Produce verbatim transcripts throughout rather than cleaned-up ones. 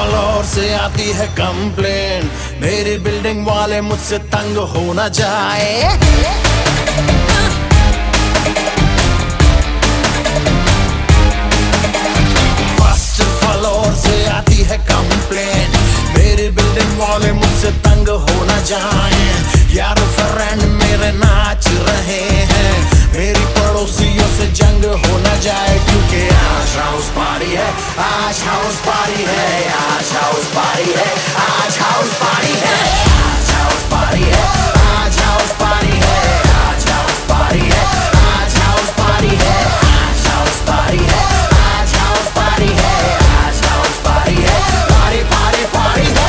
Floor से आती है कंप्लेन, मेरी बिल्डिंग वाले मुझसे तंग हो न जाए। फर्स्ट फ्लोर से आती है कंप्लेन, मेरी बिल्डिंग वाले मुझसे तंग हो न जाए। यार फ्रेंड मेरे नाच रहे हैं, मेरी पड़ोसियों से जंग हो न जाए, क्योंकि आज हाउस पार्टी है, आज हाउस पार्टी है, आज हाउस पार्टी है, आज हाउस पार्टी है, आज हाउस पार्टी है, आज हाउस पार्टी है, आज हाउस पार्टी है, आज हाउस पार्टी है, आज हाउस पार्टी है, आज हाउस पार्टी है, आज हाउस पार्टी है, पार्टी पार्टी पार्टी है।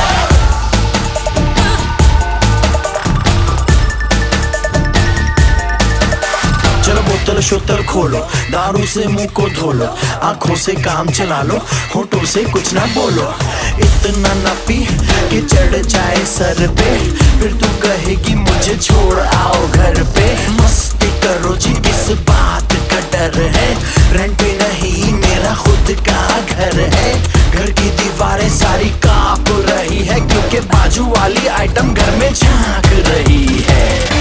चलो बोतल शोतल खोलो, दारू से मुंह को धो लो, आंखों से काम चला लो, होठों से कुछ ना बोलो। इतना ना पी कि चढ़ जाए सर पे, फिर तू कहेगी मुझे छोड़ आओ घर पे। मस्ती करो जी, इस बात का डर है, रेंट पे नहीं मेरा खुद का घर है। घर की दीवारें सारी कांप रही है, क्योंकि बाजू वाली आइटम घर में झांक रही है।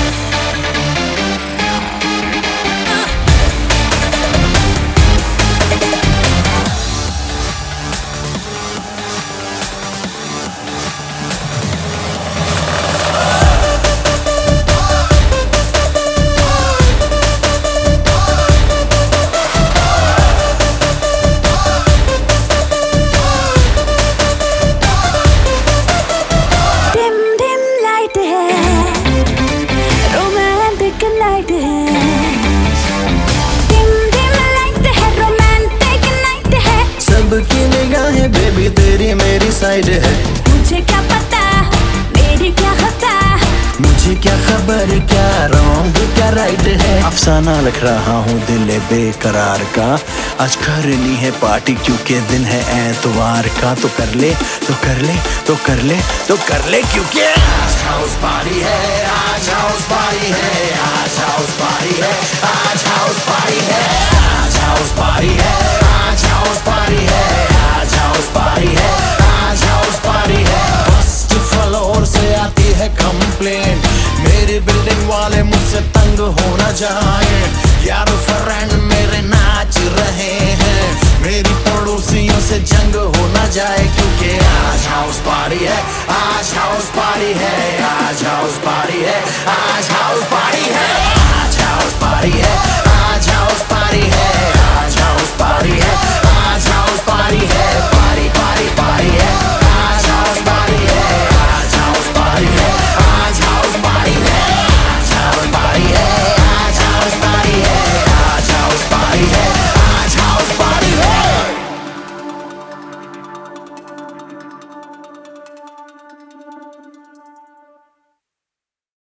सबकी निगाहें बेबी तेरी मेरी साइड है, मुझे क्या पता मेरी क्या खता, मुझे क्या खबर क्या रॉन्ग क्या राइट है। अफसाना लिख रहा हूँ दिल बेकरार का, आज करनी है पार्टी क्योंकि दिन है एतवार का। तो कर ले तो कर ले तो कर ले तो कर ले, क्योंकि आज हाउस पार्टी है, आज हाउस पार्टी है, आज हाउस पार्टी है, आज हाउस पार्टी है, आज हाउस पार्टी है, आज हाउस पार्टी है, आज हाउस पार्टी है, आज हाउस पार्टी है। फर्स्ट फ्लोर से आती है कंप्लेन, मेरी बिल्डिंग वाले मुझसे तंग हो न जाए। यार फ्रेंड मेरे नाच रहे हैं, मेरी पड़ोसियों से जंग हो न जाए, क्योंकि आज हाउस पार्टी है, आज हाउस पार्टी है, आज हाउस पार्टी है, आज